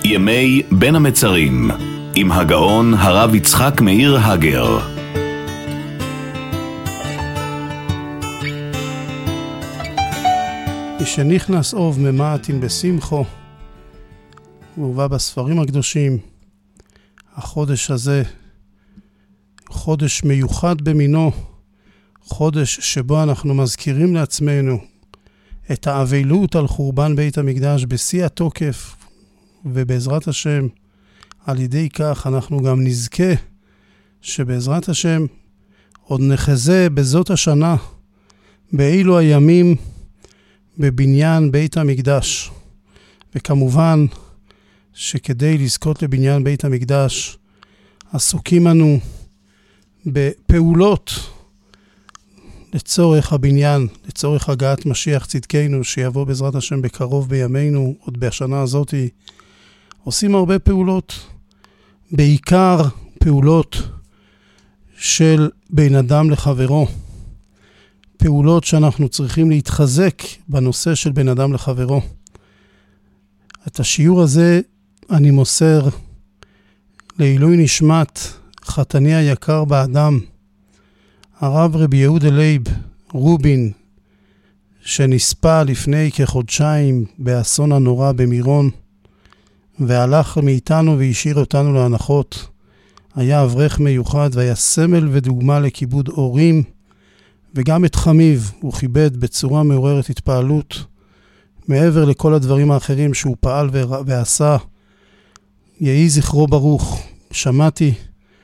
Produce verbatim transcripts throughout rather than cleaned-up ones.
ימי בין המצרים, עם הגאון הרב יצחק מאיר הגר. משנכנס אוב ממעטין בשמחו, והובא בספרים הקדושים, החודש הזה חודש מיוחד במינו, חודש שבו אנחנו מזכירים לעצמנו את האבלות על חורבן בית המקדש בשיא התוקף, ובעזרת השם על ידי כך אנחנו גם נזכה שבעזרת השם עוד נחזה בזאת השנה באילו הימים בבניין בית המקדש. וכמובן שכדי לזכות לבניין בית המקדש עסוקים אנו בפעולות לצורך הבניין, לצורך הגעת משיח צדקנו שיבוא בעזרת השם בקרוב בימינו, עוד בשנה הזאת. עושים הרבה פעולות, בעיקר פעולות של בין אדם לחברו, פעולות שאנחנו צריכים להתחזק בנושא של בין אדם לחברו. את השיעור הזה אני מוסר לעילוי נשמת חתני היקר באדם, הרב רבי יהודה לייב רובין, שנספה לפני כחודשיים באסון הנורא במירון, והלך מאיתנו והשאיר אותנו להנחות. היה אברך מיוחד והיה סמל ודוגמה לכיבוד הורים, וגם את חמיו הוא כיבד בצורה מעוררת התפעלות, מעבר לכל הדברים האחרים שהוא פעל ועשה. יהי זכרו ברוך. שמעתי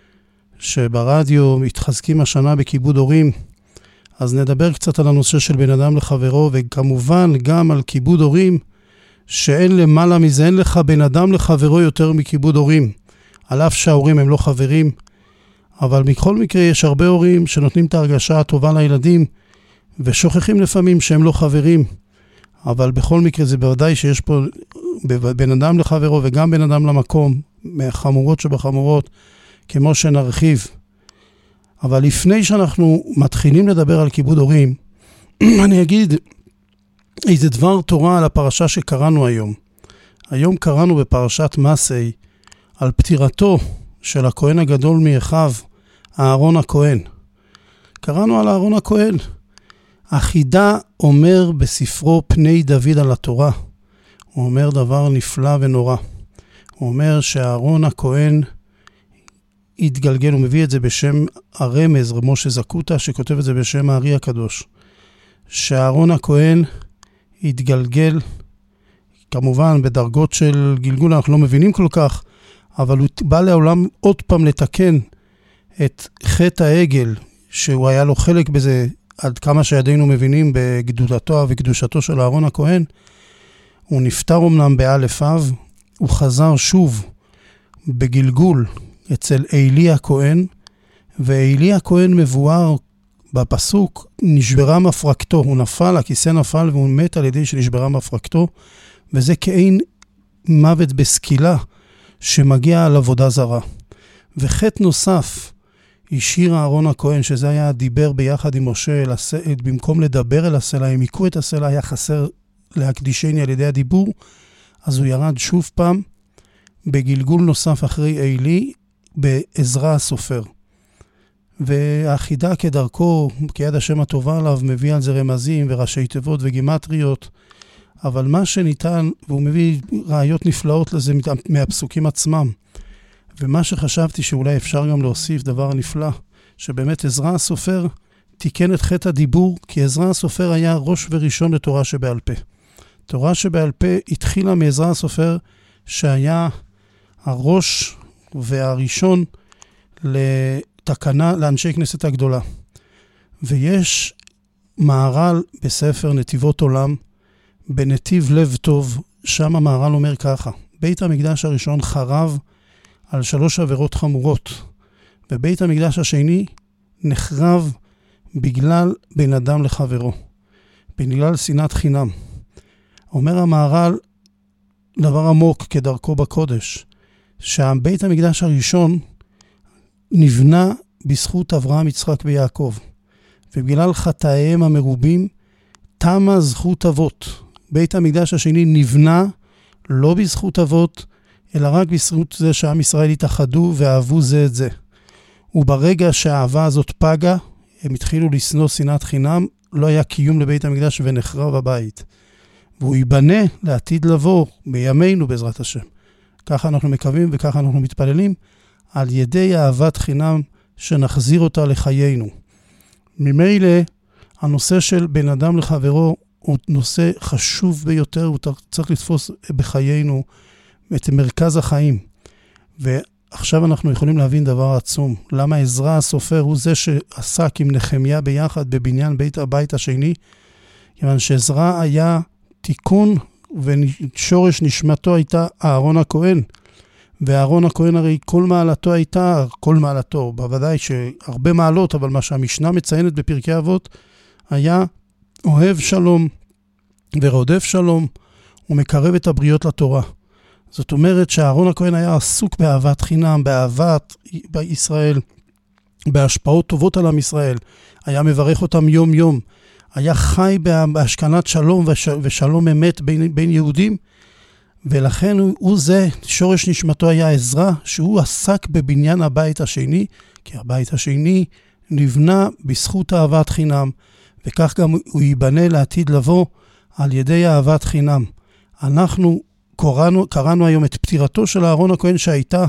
שברדיו מתחזקים השנה בכיבוד הורים, אז נדבר קצת על הנושא של בן אדם לחברו, וכמובן גם על כיבוד הורים, שאין למעלה מזה, אין לך בן אדם לחברו יותר מכיבוד הורים, על אף שההורים הם לא חברים, אבל בכל מקרה יש הרבה הורים שנותנים את ההרגשה הטובה לילדים, ושוכחים לפעמים שהם לא חברים, אבל בכל מקרה זה בוודאי שיש פה בן אדם לחברו וגם בן אדם למקום, מהחמורות שבחמורות, כמו שנרחיב. אבל לפני שאנחנו מתחילים לדבר על כיבוד הורים, אני אגיד איזה דבר תורה על הפרשה שקראנו היום. היום קראנו בפרשת מסעי על פטירתו של הכהן הגדול מאחיו, אהרון הכהן. קראנו על אהרון הכהן. החידה אומר בספרו פני דוד על התורה, הוא אומר דבר נפלא ונורא. הוא אומר שאהרון הכהן התגלגל, הוא מביא את זה בשם הרמז, רב משה זקוטה, שכותב את זה בשם הארי הקדוש. שאהרון הכהן התגלגל, כמובן בדרגות של גלגול אנחנו לא מבינים כל כך, אבל הוא בא לעולם עוד פעם לתקן את חטא העגל, שהוא היה לו חלק בזה, עד כמה שידינו מבינים בגדולתו וקדושתו של אהרון הכהן. הוא נפטר אמנם באלף אב, הוא חזר שוב בגלגול אצל אלי הכהן, ואלי הכהן מבואר בפסוק, נשברה מפרקתו, הוא נפל, הכיסא נפל והוא מת על ידי שנשברה מפרקתו, וזה כאין מוות בסקילה שמגיע על עבודה זרה. וחטא נוסף, השאיר אהרון הכהן, שזה היה דיבר ביחד עם משה, במקום לדבר אל הסלע, הם עיקו את הסלע, היה חסר להקדישני על ידי הדיבור, אז הוא ירד שוב פעם, בגלגול נוסף אחרי אלי, בעזרא הסופר. והחידה כדרכו, כיד השם הטובה עליו, מביא על זה רמזים וראשי תיבות וגימטריות, אבל מה שניתן, והוא מביא ראיות נפלאות לזה מהפסוקים עצמם, ומה שחשבתי שאולי אפשר גם להוסיף דבר נפלא, שבאמת עזרא הסופר תיקן את חטא הדיבור, כי עזרא הסופר היה ראש וראשון לתורה שבעל פה. תורה שבעל פה התחילה מעזרא הסופר, שהיה הראש והראשון לתקנה לאנשי כנסת הגדולה. ויש מהר"ל בספר נתיבות עולם, בנתיב לב טוב, שם המהר"ל אומר ככה, בית המקדש הראשון חרב על שלוש עבירות חמורות, ובית המקדש השני נחרב בגלל בין אדם לחברו, בגלל שנאת חינם. אומר המהר"ל דבר עמוק כדרכו בקודש, שהבית המקדש הראשון נבנה בזכות אברהם, יצחק ויעקב, ובגלל חטאיהם המרובים תמה זכות אבות. בית המקדש השני נבנה לא בזכות אבות, אלא רק בזכות זה שעם ישראל התאחדו ואהבו זה את זה. וברגע שהאהבה הזאת פגה, הם התחילו לשנוא שנאת חינם, לא היה קיום לבית המקדש ונחרב הבית. והוא ייבנה לעתיד לבוא בימינו בעזרת השם. ככה אנחנו מקווים וככה אנחנו מתפללים, על ידי אהבת חינם שנחזיר אותה לחיינו. ממילא, הנושא של בן אדם לחברו הוא נושא חשוב ביותר, הוא צריך לתפוס בחיינו את מרכז החיים. ועכשיו אנחנו יכולים להבין דבר עצום. למה עזרא הסופר הוא זה שעסק עם נחמיה ביחד בבניין בית הבית השני? כיוון שעזרא היה תיקון ושורש נשמתו הייתה אהרון הכהן. ואהרון הכהן הרי כל מעלתו הייתה, כל מעלתו, בוודאי שהרבה מעלות, אבל מה שהמשנה מציינת בפרקי אבות, היה אוהב שלום ורודף שלום, ומקרב את הבריות לתורה. זאת אומרת שאהרון הכהן היה עסוק באהבת חינם, באהבת ישראל, בהשפעות טובות על עם ישראל, היה מברך אותם יום יום, היה חי בהשכנת שלום ושלום אמת בין, בין יהודים, ולכן הוא, הוא זה, שורש נשמתו היה עזרא, שהוא עסק בבניין הבית השני, כי הבית השני נבנה בזכות אהבת חינם, וכך גם הוא ייבנה לעתיד לבוא על ידי אהבת חינם. אנחנו קראנו, קראנו היום את פטירתו של אהרון הכהן שהייתה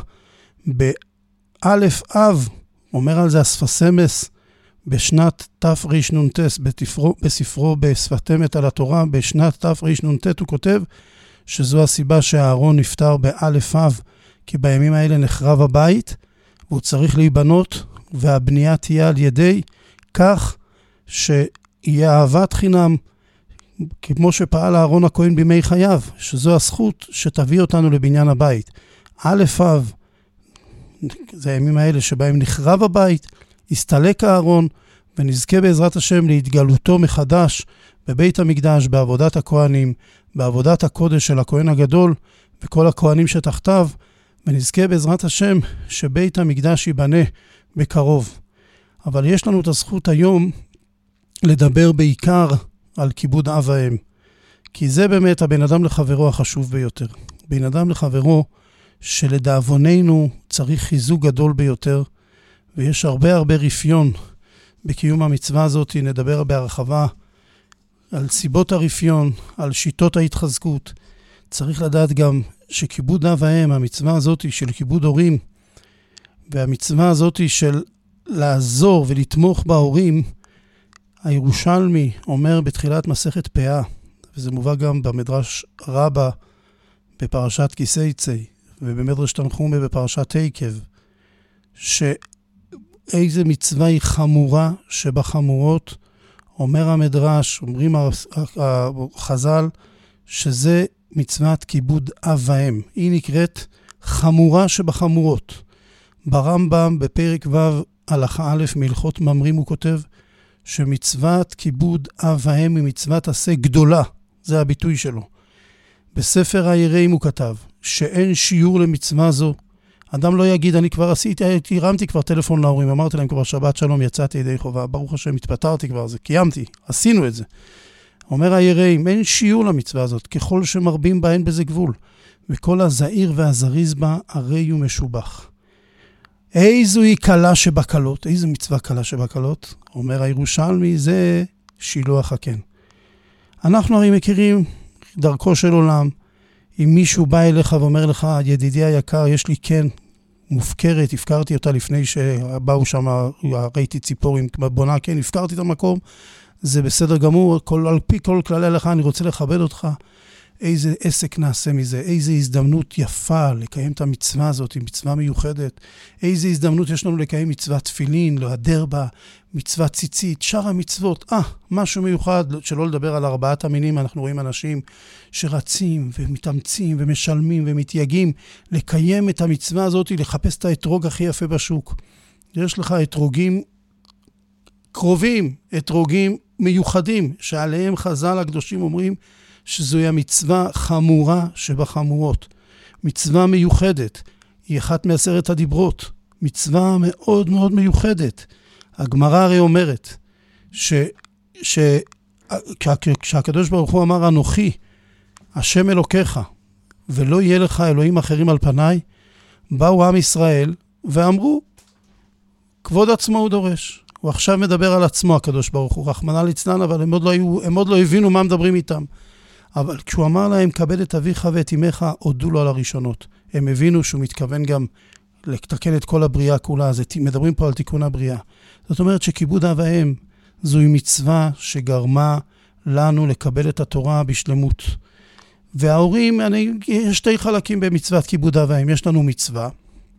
באלף אב, אומר על זה הספסמס, בשנת תרנ"ט, בספרו, בספרו בשפת אמת על התורה, בשנת תרנ"ט הוא כותב, שזו הסיבה שהאהרון נפטר באלף אב, כי בימים האלה נחרב הבית, והוא צריך להיבנות, והבנייה תהיה על ידי כך שיהיה אהבת חינם, כמו שפעל אהרון הכהן בימי חייו, שזו הזכות שתביא אותנו לבניין הבית. אלף אב, זה הימים האלה שבהם נחרב הבית, הסתלק האהרון, ונזכה בעזרת השם להתגלותו מחדש בבית המקדש, בעבודת הכהנים, בעבודת הקודש של הכהן הגדול, וכל הכהנים שתחתיו, ונזכה בעזרת השם שבית המקדש ייבנה בקרוב. אבל יש לנו את הזכות היום לדבר בעיקר על כיבוד אב ואם. כי זה באמת הבן אדם לחברו החשוב ביותר. בן אדם לחברו שלדאבוננו צריך חיזוק גדול ביותר, ויש הרבה הרבה רפיון בקיום המצווה הזאת. נדבר בהרחבה על סיבות הרפיון, על שיטות ההתחזקות. צריך לדעת גם שכיבוד אב ואם, המצווה הזאת של כיבוד הורים, והמצווה הזאת של לעזור ולתמוך בהורים, הירושלמי אומר בתחילת מסכת פאה, וזה מובא גם במדרש רבה בפרשת כיסייצי, ובמדרש תנחומי בפרשת עקב, שאיזה מצווה היא חמורה שבחמורות, אומר המדרש, אומרים החז"ל, שזה מצוות כיבוד אב ואם. היא נקראת חמורה שבחמורות. ברמב"ם בפרק ו' הלכה א' מהלכות ממרים הוא כותב, שמצוות כיבוד אב ואם היא מצוות עשה גדולה, זה הביטוי שלו. בספר היראים הוא כתב, שאין שיעור למצווה זו. אדם לא יגיד, אני כבר עשיתי, הרמתי כבר טלפון להורים, אמרתי להם כבר שבת שלום, יצאתי ידי חובה, ברוך השם, התפטרתי כבר, זה קיימתי, עשינו את זה. אומר היראים, אין שיעור למצווה הזאת, ככל שמרבים בה אין בזה גבול, וכל הזעיר והזריז בה הרי הוא משובח. איזו היא קלה שבקלות, איזו מצווה קלה שבקלות, אומר הירושלמי, זה שילוח הקן. אנחנו הרי מכירים דרכו של עולם, אם מישהו בא אליך ואומר לך, ידידי היקר, יש לי קן מופקרת, הפקרתי אותה לפני שבאו שם, ראיתי ציפורים בונה, כן, הפקרתי את המקום, זה בסדר גמור, כל, על פי כל כללי לך, אני רוצה לכבד אותך, איזה עסק נעשה מזה, איזה הזדמנות יפה לקיים את המצווה הזאת, היא מצווה מיוחדת, איזה הזדמנות יש לנו לקיים מצוות תפילין, להדר בה, מצוות ציצית, שאר המצוות, אה, משהו מיוחד, שלא לדבר על ארבעת המינים, אנחנו רואים אנשים שרצים ומתאמצים ומשלמים ומתייגים, לקיים את המצווה הזאת, לחפש את האתרוג הכי יפה בשוק. יש לך אתרוגים קרובים, אתרוגים מיוחדים, שעליהם חז"ל הקדושים אומרים, שזוהי המצווה חמורה שבחמורות. מצווה מיוחדת. היא אחת מעשרת הדיברות. מצווה מאוד מאוד מיוחדת. הגמרא הרי אומרת, ש, ש, כשהקדוש ברוך הוא אמר אנוכי, השם אלוקיך, ולא יהיה לך אלוהים אחרים על פניי, באו עם ישראל ואמרו, כבוד עצמו הוא דורש. הוא עכשיו מדבר על עצמו, הקדוש ברוך הוא, רחמנא ליצלן, אבל הם עוד לא, היו, הם עוד לא הבינו מה מדברים איתם. אבל כשהוא אמר להם, כבד את אביך ואת אמך, הודו לו על הראשונות. הם הבינו שהוא מתכוון גם לתקן את כל הבריאה כולה, אז מדברים פה על תיקון הבריאה. זאת אומרת שכיבוד אב ואם זוהי מצווה שגרמה לנו לקבל את התורה בשלמות. וההורים, אני, יש שתי חלקים במצוות כיבוד אב ואם. יש לנו מצווה,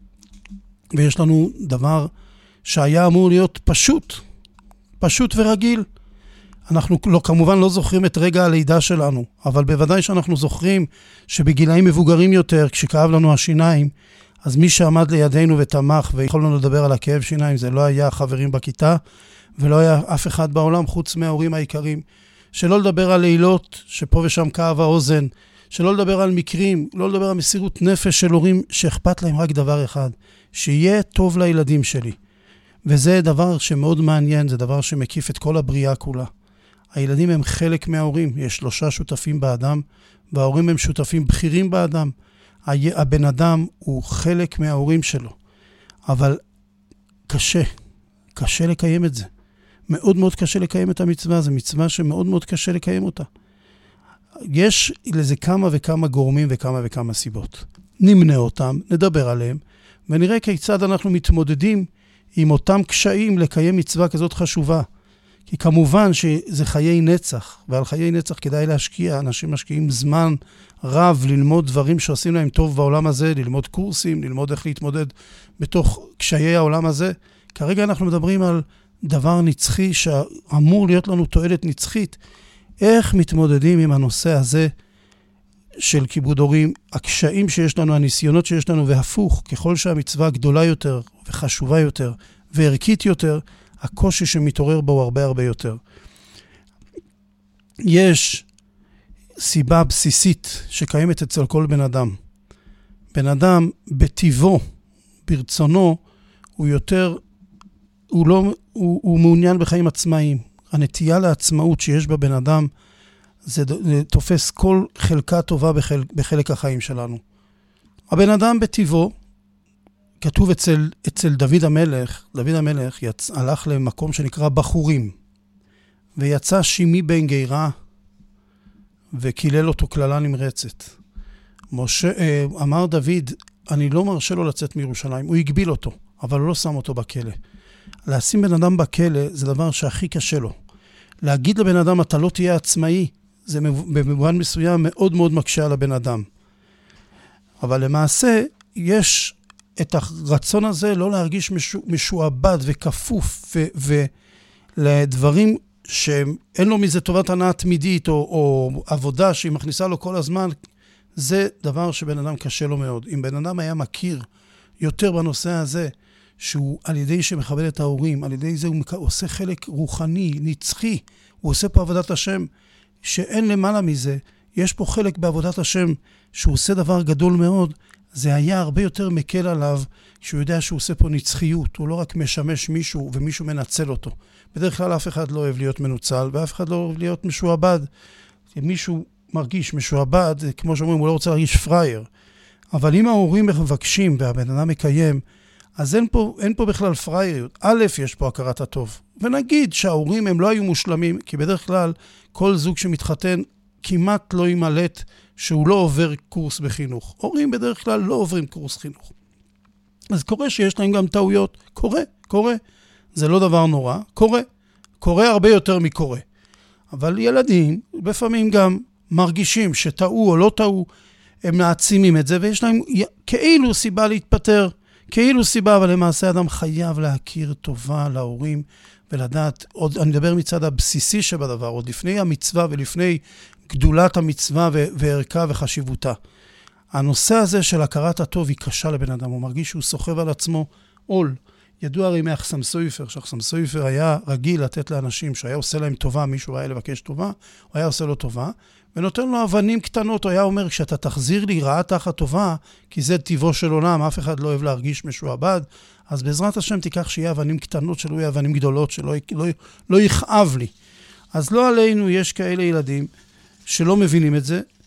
ויש לנו דבר שהיה אמור להיות פשוט, פשוט ורגיל. אנחנו לא, כמובן לא זוכרים את רגע הלידה שלנו, אבל בוודאי שאנחנו זוכרים שבגילאים מבוגרים יותר, כשכאב לנו השיניים, אז מי שעמד לידינו ותמך ויכול לנו לדבר על הכאב שיניים, זה לא היה חברים בכיתה, ולא היה אף אחד בעולם חוץ מההורים העיקרים. שלא לדבר על לילות שפה ושם כאב האוזן, שלא לדבר על מקרים, לא לדבר על מסירות נפש של הורים שאכפת להם רק דבר אחד, שיהיה טוב לילדים שלי. וזה דבר שמאוד מעניין, זה דבר שמקיף את כל הבריאה כולה. הילדים הם חלק מההורים, יש שלושה שותפים באדם, וההורים הם שותפים בכירים באדם. הבן אדם הוא חלק מההורים שלו, אבל קשה, קשה לקיים את זה. מאוד מאוד קשה לקיים את המצווה, זו מצווה שמאוד מאוד קשה לקיים אותה. יש לזה כמה וכמה גורמים וכמה וכמה סיבות. נמנה אותם, נדבר עליהם, ונראה כיצד אנחנו מתמודדים עם אותם קשיים לקיים מצווה כזאת חשובה. כי כמובן שזה חיי נצח, ועל חיי נצח כדאי להשקיע. אנשים משקיעים זמן רב ללמוד דברים שעושים להם טוב בעולם הזה, ללמוד קורסים, ללמוד איך להתמודד בתוך קשיי העולם הזה. כרגע אנחנו מדברים על דבר נצחי שאמור להיות לנו תועלת נצחית. איך מתמודדים עם הנושא הזה של כיבוד הורים, הקשיים שיש לנו, הניסיונות שיש לנו, והפוך, ככל שהמצווה גדולה יותר וחשובה יותר וערכית יותר, הקושי שמתעורר בו הרבה הרבה יותר. יש סיבה בסיסית שקיימת אצל כל בן אדם. בן אדם בטבעו, ברצונו, הוא יותר, הוא לא, הוא, הוא מעוניין בחיים עצמאיים. הנטייה לעצמאות שיש בבן אדם, זה תופס כל חלקה טובה בחל, בחלק החיים שלנו. הבן אדם בטבעו, כתוב אצל, אצל דוד המלך, דוד המלך יצ, הלך למקום שנקרא בחורים, ויצא שימי בן גירה, וקילל אותו כללה נמרצת. משה, אמר דוד, אני לא מרשה לו לצאת מירושלים, הוא הגביל אותו, אבל הוא לא שם אותו בכלא. לשים בן אדם בכלא זה דבר שהכי קשה לו. להגיד לבן אדם, אתה לא תהיה עצמאי, זה במובן מסוים מאוד מאוד מקשה על הבן אדם. אבל למעשה, יש את הרצון הזה לא להרגיש משוע, משועבד וכפוף ו, ולדברים שאין לו מזה טובת הנאה תמידית או, או עבודה שהיא מכניסה לו כל הזמן, זה דבר שבן אדם קשה לו מאוד. אם בן אדם היה מכיר יותר בנושא הזה, שהוא על ידי שמכבד את ההורים, על ידי זה הוא עושה חלק רוחני, נצחי, הוא עושה פה עבודת השם, שאין למעלה מזה, יש פה חלק בעבודת השם, שהוא עושה דבר גדול מאוד, זה היה הרבה יותר מקל עליו, כשהוא יודע שהוא עושה פה נצחיות, הוא לא רק משמש מישהו ומישהו מנצל אותו. בדרך כלל אף אחד לא אוהב להיות מנוצל, ואף אחד לא אוהב להיות משועבד. מישהו מרגיש משועבד, כמו שאומרים, הוא לא רוצה להרגיש פרייר. אבל אם ההורים מבקשים והבן אדם מקיים, אז אין פה, אין פה בכלל פרייריות. א', יש פה הכרת הטוב. ונגיד שההורים הם לא היו מושלמים, כי בדרך כלל כל זוג שמתחתן כמעט לא ימלט שהוא לא עובר קורס בחינוך. הורים בדרך כלל לא עוברים קורס חינוך. אז קורה שיש להם גם טעויות. קורה, קורה. זה לא דבר נורא. קורה. קורה הרבה יותר מקורה. אבל ילדים לפעמים גם מרגישים שטעו או לא טעו, הם מעצימים את זה, ויש להם כאילו סיבה להתפטר. כאילו סיבה, אבל למעשה אדם חייב להכיר טובה להורים ולדעת, עוד, אני מדבר מצד הבסיסי שבדבר, עוד לפני המצווה ולפני גדולת המצווה וערכה וחשיבותה. הנושא הזה של הכרת הטוב היא קשה לבן אדם, הוא מרגיש שהוא סוחב על עצמו עול. ידוע הרי מאחסם סופר, שאחסם סופר היה רגיל לתת לאנשים שהיה עושה להם טובה, מישהו היה לבקש טובה, הוא היה עושה לו טובה, ונותן לו אבנים קטנות, הוא היה אומר, כשאתה תחזיר לי רעה תחת טובה, כי זה טבעו של עולם, אף אחד לא אוהב להרגיש משועבד, אז בעזרת השם תיקח שיהיה אבנים קטנות שלו, יהיה אבנים גדולות, שלא לא, לא יכאב לי. אז לא עלינו יש כאלה ילדים שלא מבינים את זה,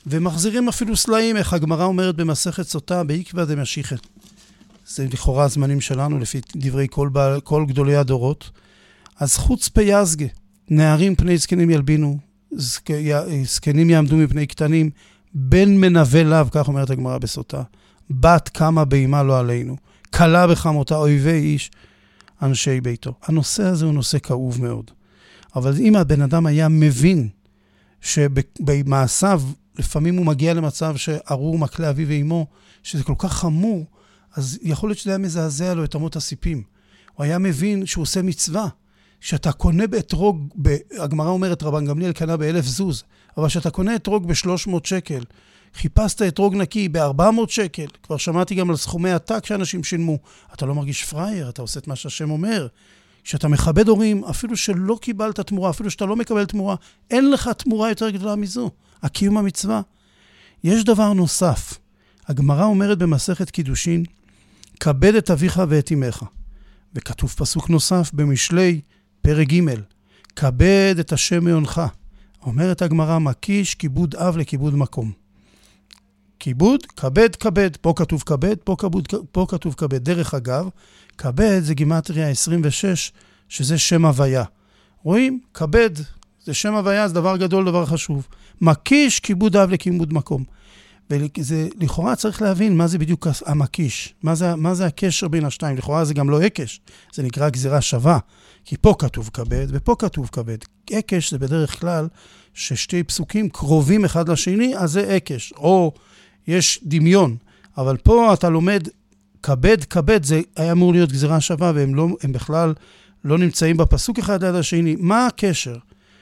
ומחזירים אפילו סלעים, איך הגמרא אומרת במסכת סוטה, בעקבא דמשיחא. זה לכאורה הזמנים שלנו, לפי דברי כל, כל גדולי הדורות. אז חוץ פייזגה, נערים פני זקנים ילבינו, זק, זקנים יעמדו מפני קטנים, בן מנווה לאו, כך אומרת הגמרא בסוטה, בת כמה בימה לא עלינו, קלה בחמותה, אויבי איש, אנשי ביתו. הנושא הזה הוא נושא כאוב מאוד. אבל אם הבן אדם היה מבין שבמעשיו, לפעמים הוא מגיע למצב שארור מקלה אביו ואימו, שזה כל כך חמור, אז יכול להיות שזה היה מזעזע לו את אמות הסיפים. הוא היה מבין שהוא עושה מצווה. שאתה קונה באתרוג, הגמרא אומרת רבן גמליאל קנה באלף זוז, אבל שאתה קונה אתרוג ב-שלוש מאות שקל, חיפשת אתרוג נקי ב-ארבע מאות שקל, כבר שמעתי גם על סכומי עתק שאנשים שילמו, אתה לא מרגיש פרייר, אתה עושה את מה שהשם אומר. כשאתה מכבד הורים, אפילו שלא קיבלת תמורה, אפילו שאתה לא מקבל תמורה, אין לך תמורה יותר גדולה מזו, הקיום המצווה. יש דבר נוסף, הגמרא אומרת במסכת קידושין, כבד את אביך ואת אמך. וכתוב פסוק נוסף במשלי פרק ג', כבד את השם מעונך. אומרת הגמרא, מקיש כיבוד אב לכיבוד מקום. כיבוד, כבד, כבד. פה כתוב כבד, פה, כבוד, פה כתוב כבד. דרך אגב, כבד זה גימטריה עשרים ושש, שזה שם הוויה. רואים? כבד, זה שם הוויה, זה דבר גדול, דבר חשוב. מקיש כיבוד אב לכיבוד מקום. וזה, לכאורה צריך להבין מה זה בדיוק המקיש, מה זה, מה זה הקשר בין השתיים. לכאורה זה גם לא הקש, זה נקרא גזירה שווה, כי פה כתוב כבד ופה כתוב כבד. הקש זה בדרך כלל ששתי פסוקים קרובים אחד לשני, אז זה הקש, או יש דמיון, אבל פה אתה לומד כבד, כבד, זה היה אמור להיות גזירה שווה, והם לא, הם בכלל לא נמצאים בפסוק אחד ליד השני. מה הקשר?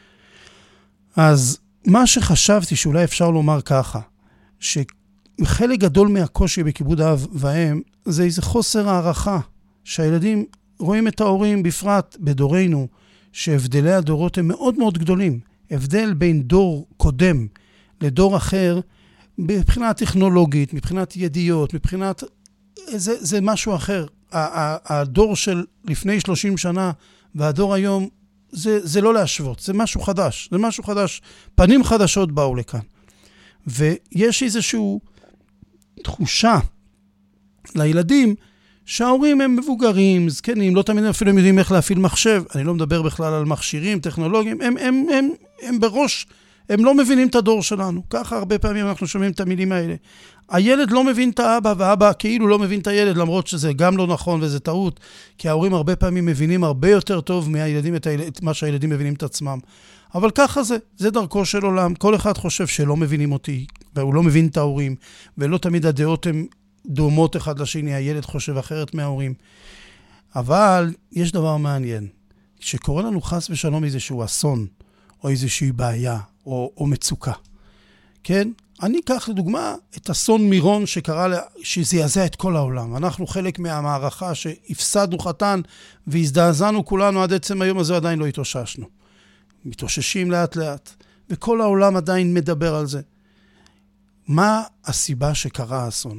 אז מה שחשבתי שאולי אפשר לומר ככה, שחלק גדול מהקושי בכיבוד האב והאם, זה איזה חוסר הערכה, שהילדים רואים את ההורים בפרט בדורנו, שהבדלי הדורות הם מאוד מאוד גדולים. הבדל בין דור קודם לדור אחר, מבחינה טכנולוגית, מבחינת ידיעות, מבחינת, זה, זה משהו אחר. הדור של לפני שלושים שנה והדור היום, זה, זה לא להשוות, זה משהו חדש, זה משהו חדש. פנים חדשות באו לכאן. ויש איזושהי תחושה לילדים שההורים הם מבוגרים, זקנים, לא תמיד אפילו הם יודעים איך להפעיל מחשב. אני לא מדבר בכלל על מכשירים, טכנולוגיים, הם, הם, הם, הם בראש, הם לא מבינים את הדור שלנו. ככה הרבה פעמים אנחנו שומעים את המילים האלה. הילד לא מבין את האבא, והאבא כאילו לא מבין את הילד, למרות שזה גם לא נכון וזה טעות, כי ההורים הרבה פעמים מבינים הרבה יותר טוב מהילדים את, הילד, את מה שהילדים מבינים את עצמם. אבל ככה זה, זה דרכו של עולם. כל אחד חושב שלא מבינים אותי, והוא לא מבין את ההורים, ולא תמיד הדעות הן דומות אחד לשני, הילד חושב אחרת מההורים. אבל יש דבר מעניין, שקורה לנו חס ושלום איזשהו אסון, או איזושהי בעיה, או, או מצוקה. כן? אני אקח לדוגמה את אסון מירון שקרה, שזעזע את כל העולם. אנחנו חלק מהמערכה שהפסדנו חתן, והזדעזענו כולנו עד עצם היום הזה, עדיין לא התאוששנו. מתאוששים לאט לאט, וכל העולם עדיין מדבר על זה. מה הסיבה שקרה האסון?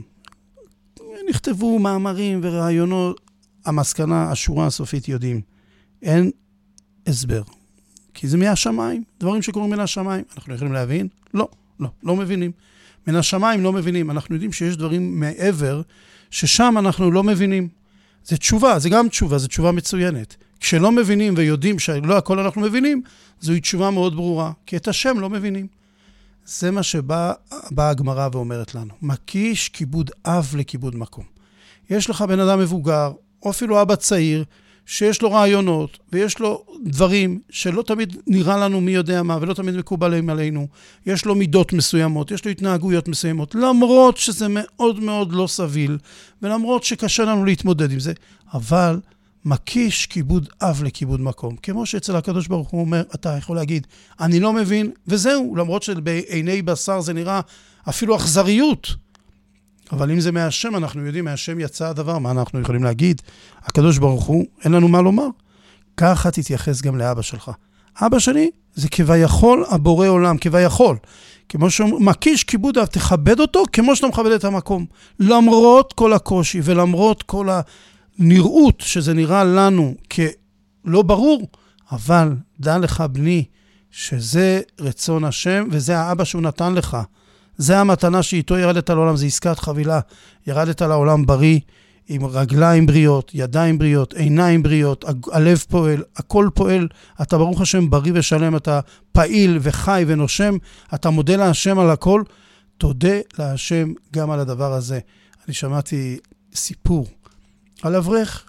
נכתבו מאמרים ורעיונות, המסקנה, השורה הסופית יודעים. אין הסבר. כי זה מהשמיים, דברים שקורים מן השמיים. אנחנו יכולים להבין? לא, לא, לא מבינים. מן השמיים לא מבינים. אנחנו יודעים שיש דברים מעבר, ששם אנחנו לא מבינים. זה תשובה, זה גם תשובה, זה תשובה מצוינת. כשלא מבינים ויודעים שלא הכל אנחנו מבינים, זוהי תשובה מאוד ברורה, כי את השם לא מבינים. זה מה שבאה הגמרא ואומרת לנו. מקיש כיבוד אב לכיבוד מקום. יש לך בן אדם מבוגר, או אפילו אבא צעיר, שיש לו רעיונות, ויש לו דברים שלא תמיד נראה לנו מי יודע מה, ולא תמיד מקובלים עלינו. יש לו מידות מסוימות, יש לו התנהגויות מסוימות, למרות שזה מאוד מאוד לא סביל, ולמרות שקשה לנו להתמודד עם זה, אבל מקיש כיבוד אב לכיבוד מקום. כמו שאצל הקדוש ברוך הוא אומר, אתה יכול להגיד, אני לא מבין, וזהו, למרות שבעיני בשר זה נראה אפילו אכזריות. אבל אם זה מהשם, אנחנו יודעים, מהשם יצא הדבר, מה אנחנו יכולים להגיד? הקדוש ברוך הוא, אין לנו מה לומר. ככה תתייחס גם לאבא שלך. אבא שלי זה כביכול הבורא עולם, כביכול. כמו שמקיש כיבוד אב, תכבד אותו כמו שאתה מכבד את המקום. למרות כל הקושי ולמרות כל הנראות שזה נראה לנו כלא ברור, אבל דע לך בני שזה רצון השם וזה האבא שהוא נתן לך. זה המתנה שאיתו ירדת לעולם, זה עסקת חבילה. ירדת לעולם בריא, עם רגליים בריאות, ידיים בריאות, עיניים בריאות, הלב פועל, הכל פועל. אתה ברוך השם בריא ושלם, אתה פעיל וחי ונושם, אתה מודה להשם על הכל, תודה להשם גם על הדבר הזה. אני שמעתי סיפור על אברך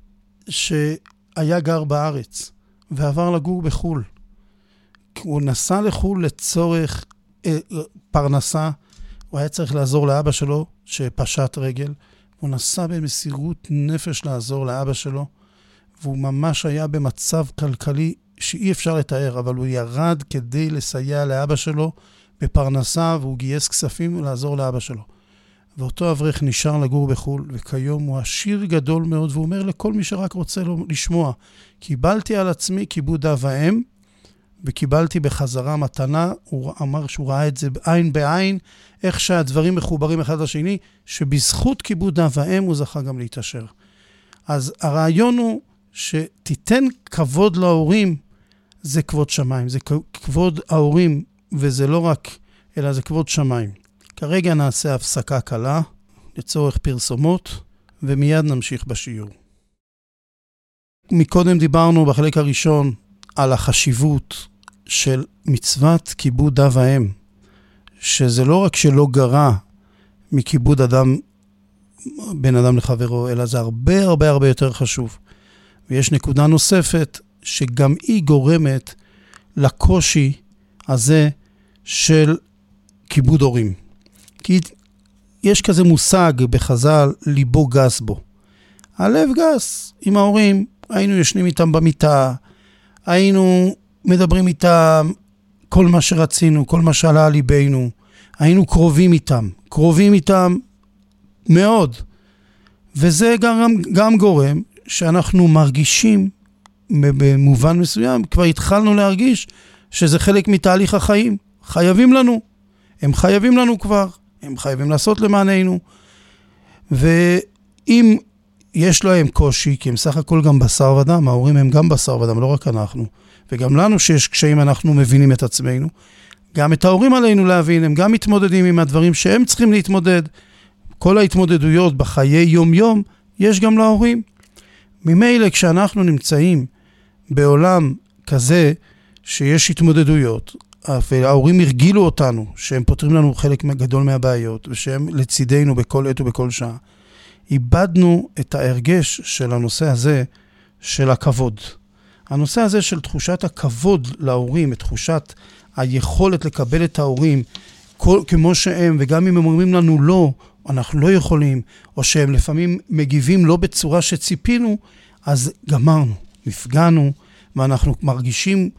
שהיה גר בארץ ועבר לגור בחול. הוא נסע לחול לצורך אה, פרנסה, הוא היה צריך לעזור לאבא שלו שפשט רגל, הוא נסע במסירות נפש לעזור לאבא שלו, והוא ממש היה במצב כלכלי שאי אפשר לתאר, אבל הוא ירד כדי לסייע לאבא שלו בפרנסה, והוא גייס כספים לעזור לאבא שלו. ואותו אברך נשאר לגור בחול, וכיום הוא עשיר גדול מאוד, והוא אומר לכל מי שרק רוצה לו לשמוע, קיבלתי על עצמי כיבוד אב ואם, וקיבלתי בחזרה מתנה. הוא אמר שהוא ראה את זה בעין בעין, איך שהדברים מחוברים אחד לשני, שבזכות כיבוד אב ואם הוא זכה גם להתעשר. אז הרעיון הוא שתיתן כבוד להורים, זה כבוד שמיים, זה כבוד ההורים, וזה לא רק, אלא זה כבוד שמיים. כרגע נעשה הפסקה קלה, לצורך פרסומות, ומיד נמשיך בשיעור. מקודם דיברנו בחלק הראשון, על החשיבות של מצוות כיבוד אב ואם, שזה לא רק שלא גרע מכיבוד אדם, בין אדם לחברו, אלא זה הרבה הרבה הרבה יותר חשוב. ויש נקודה נוספת שגם היא גורמת לקושי הזה של כיבוד הורים. כי יש כזה מושג בחז"ל, ליבו גס בו. הלב גס. עם ההורים היינו ישנים איתם במיטה, היינו מדברים איתם כל מה שרצינו, כל מה שעלה על ליבנו. היינו קרובים איתם, קרובים איתם מאוד. וזה גם, גם גורם שאנחנו מרגישים, במובן מסוים, כבר התחלנו להרגיש שזה חלק מתהליך החיים. חייבים לנו. הם חייבים לנו כבר. הם חייבים לעשות למעננו. ואם יש להם קושי, כי הם סך הכל גם בשר ודם, ההורים הם גם בשר ודם, לא רק אנחנו. וגם לנו שיש קשיים, אנחנו מבינים את עצמנו. גם את ההורים עלינו להבין, הם גם מתמודדים עם הדברים שהם צריכים להתמודד. כל ההתמודדויות בחיי יום-יום, יש גם להורים. ממילא כשאנחנו נמצאים בעולם כזה, שיש התמודדויות, וההורים הרגילו אותנו, שהם פותרים לנו חלק גדול מהבעיות, ושהם לצידנו בכל עת ובכל שעה, איבדנו את ההרגש של הנושא הזה של הכבוד. הנושא הזה של תחושת הכבוד להורים, את תחושת היכולת לקבל את ההורים, כל, כמו שהם, וגם אם הם אומרים לנו לא, אנחנו לא יכולים, או שהם לפעמים מגיבים לא בצורה שציפינו, אז גמרנו, נפגענו, ואנחנו מרגישים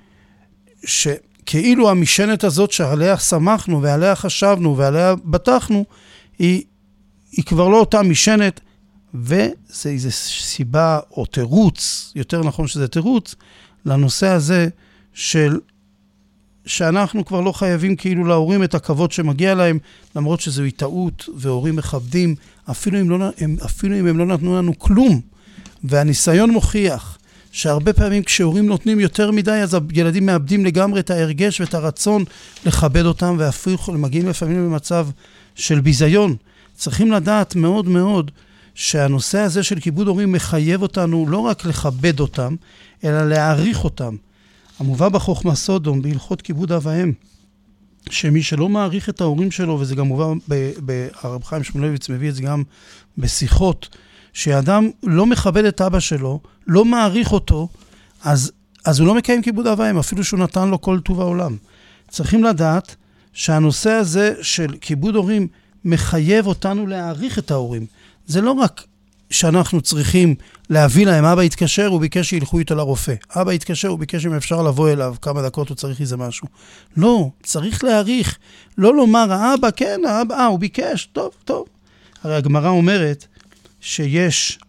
שכאילו המשענת הזאת שעליה שמחנו, ועליה חשבנו, ועליה בטחנו, היא, היא כבר לא אותה משענת, וזה איזו סיבה או תירוץ, יותר נכון שזה תירוץ, לנושא הזה של שאנחנו כבר לא חייבים כאילו להורים את הכבוד שמגיע להם, למרות שזוהי טעות, והורים מכבדים, אפילו אם, לא, הם, אפילו אם הם לא נתנו לנו כלום. והניסיון מוכיח שהרבה פעמים כשהורים נותנים יותר מדי, אז הילדים מאבדים לגמרי את ההרגש ואת הרצון לכבד אותם, ואפילו מגיעים לפעמים במצב של ביזיון. צריכים לדעת מאוד מאוד שהנושא הזה של כיבוד הורים מחייב אותנו לא רק לכבד אותם, אלא להעריך אותם. המובא בחוכמה סודום, בהלכות כיבוד אב ואם, שמי שלא מעריך את ההורים שלו, וזה גם מובא ברב חיים שמואלביץ מביא את זה גם בשיחות, שאדם לא מכבד את אבא שלו, לא מעריך אותו, אז, אז הוא לא מקיים כיבוד אב ואם, אפילו שהוא נתן לו כל טוב העולם. צריכים לדעת שהנושא הזה של כיבוד הורים מחייב אותנו להעריך את ההורים. זה לא רק שאנחנו צריכים להביא להם, אבא התקשר, הוא ביקש שילכו איתו לרופא. אבא התקשר, הוא ביקש אם אפשר לבוא אליו, כמה דקות הוא צריך איזה משהו. לא, צריך להעריך. לא לומר, האבא, כן, האבא, אה, הוא ביקש, טוב, טוב. הרי הגמרא אומרת שיש,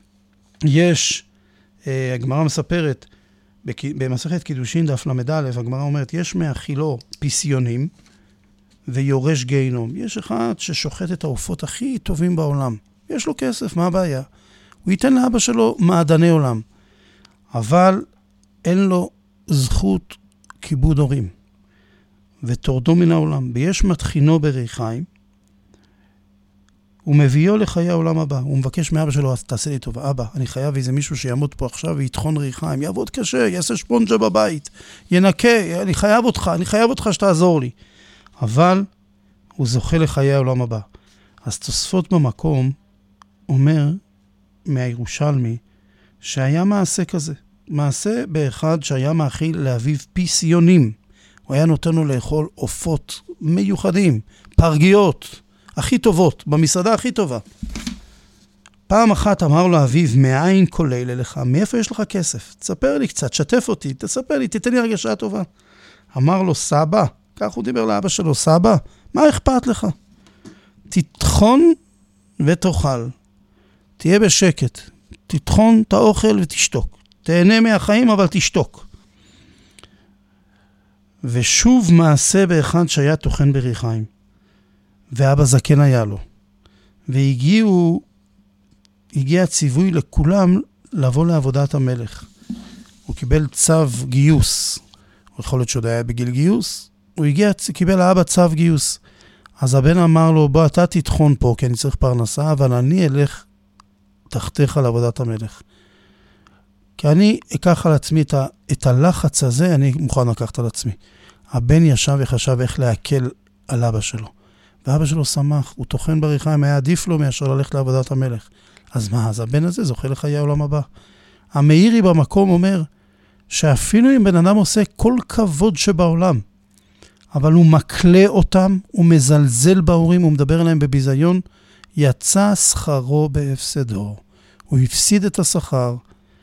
יש, אה, הגמרא מספרת, במסכת קידושין דף למד א', הגמרא אומרת, יש מאכילו פיסיונים ויורש גיהינום. יש אחד ששוחט את העופות הכי טובים בעולם. יש לו כסף, מה הבעיה? הוא ייתן לאבא שלו מעדני עולם. אבל אין לו זכות כיבוד הורים. ותורדו מן העולם, ויש מתחינו בריחיים, הוא מביאו לחיי העולם הבא. הוא מבקש מאבא שלו, אז תעשה לי טוב, אבא, אני חייב איזה מישהו שיעמוד פה עכשיו ויתחון ריחיים, יעבוד קשה, יעשה שפונג'ה בבית, ינקה, אני חייב אותך, אני חייב אותך שתעזור לי. אבל הוא זוכה לחיי העולם הבא. אז תוספות במקום אומר מהירושלמי שהיה מעשה כזה. מעשה באחד שהיה מאכיל לאביו פיסיונים. הוא היה נותן לו לאכול עופות מיוחדים, פרגיות, הכי טובות, במסעדה הכי טובה. פעם אחת אמר לו אביו, מאין כל אלה לך? מאיפה יש לך כסף? תספר לי קצת, שתף אותי, תספר לי, תתן לי הרגשה טובה. אמר לו, סבא, כך הוא דיבר לאבא שלו, סבא, מה אכפת לך? תטחון ותאכל. תהיה בשקט. תטחון את האוכל ותשתוק. תהנה מהחיים אבל תשתוק. ושוב מעשה באחד שהיה תוכן בריחיים. ואבא זקן היה לו. והגיעו, הגיע ציווי לכולם לבוא לעבודת המלך. הוא קיבל צו גיוס. הוא יכול להיות שעוד היה בגיל גיוס. הוא הגיע, קיבל לאבא צו גיוס. אז הבן אמר לו, בוא אתה תטחון פה, כי אני צריך פרנסה, אבל אני אלך תחתיך על עבודת המלך. כי אני אקח על עצמי את, ה, את הלחץ הזה, אני מוכן לקחת על עצמי. הבן ישב וחשב איך להקל על אבא שלו. ואבא שלו שמח, הוא תוכן בריחיים, היה עדיף לו מאשר ללכת לעבודת המלך. אז מה, אז הבן הזה זוכה לחיי העולם הבא. המאירי במקום אומר, שאפילו אם בן אדם עושה כל כבוד שבעולם, אבל הוא מקלה אותם, הוא מזלזל בהורים, הוא מדבר עליהם בביזיון, יצא שכרו בהפסדו. הוא הפסיד את השכר.